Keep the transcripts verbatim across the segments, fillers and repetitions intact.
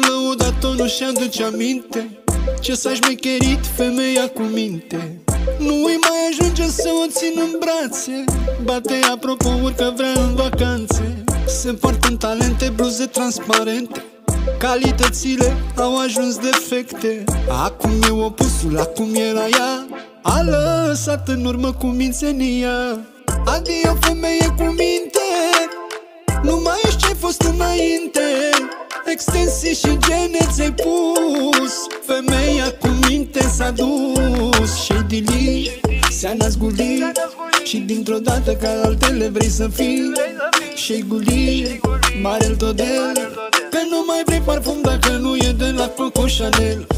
lăudat-o, nu-și aduce aminte ce s-a șmecherit femeia cu minte. Nu îi mai ajunge să o țin în brațe, bate apropo, urcă vrea în vacanțe. Se poartă în talente, bluze transparente, calitățile au ajuns defecte. Acum e opusul, acum era ea, a lăsat în urmă cu mințenia. Adio femeie cu minte, nu mai ești ce-ai fost înainte. Extensii și gene ți-ai pus, femeia cu minte s-a dus. Și-i dili, se-a năzgulit și dintr-o dată ca altele vrei să fii. Și-i guli, mare-l todel, că nu mai vrei parfum dacă nu e de la Coco Chanel.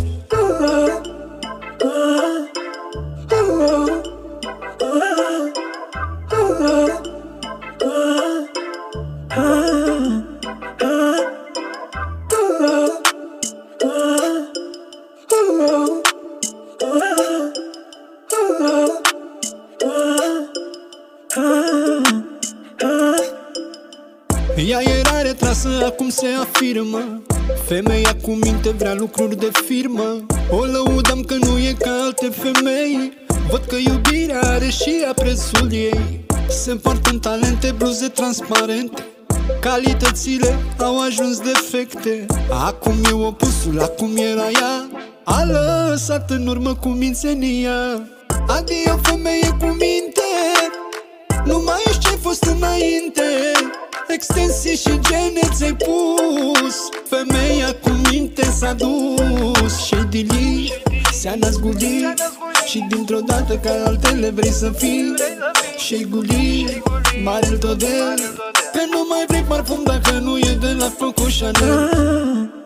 Ea era retrasă, acum se afirmă. Femeia cu minte vrea lucruri de firmă. O lăudăm că nu e ca alte femei. Văd că iubirea are și ea prețul ei. Se poartă în talente, bluze transparente, calitățile au ajuns defecte. Acum e opusul, acum era ea, a lăsat în urmă cu mințenia. Adio femeie cu minte, nu mai ești ce-ai fost înainte. Extensii și gene ți-ai pus, femeia cu minte s-a dus. Și-i dili, se-a năzgulit și dintr-o dată ca altele vrei să fii. Și-i guli, mare-l todel, că nu mai vrei parfum dacă nu e de la Coco Chanel.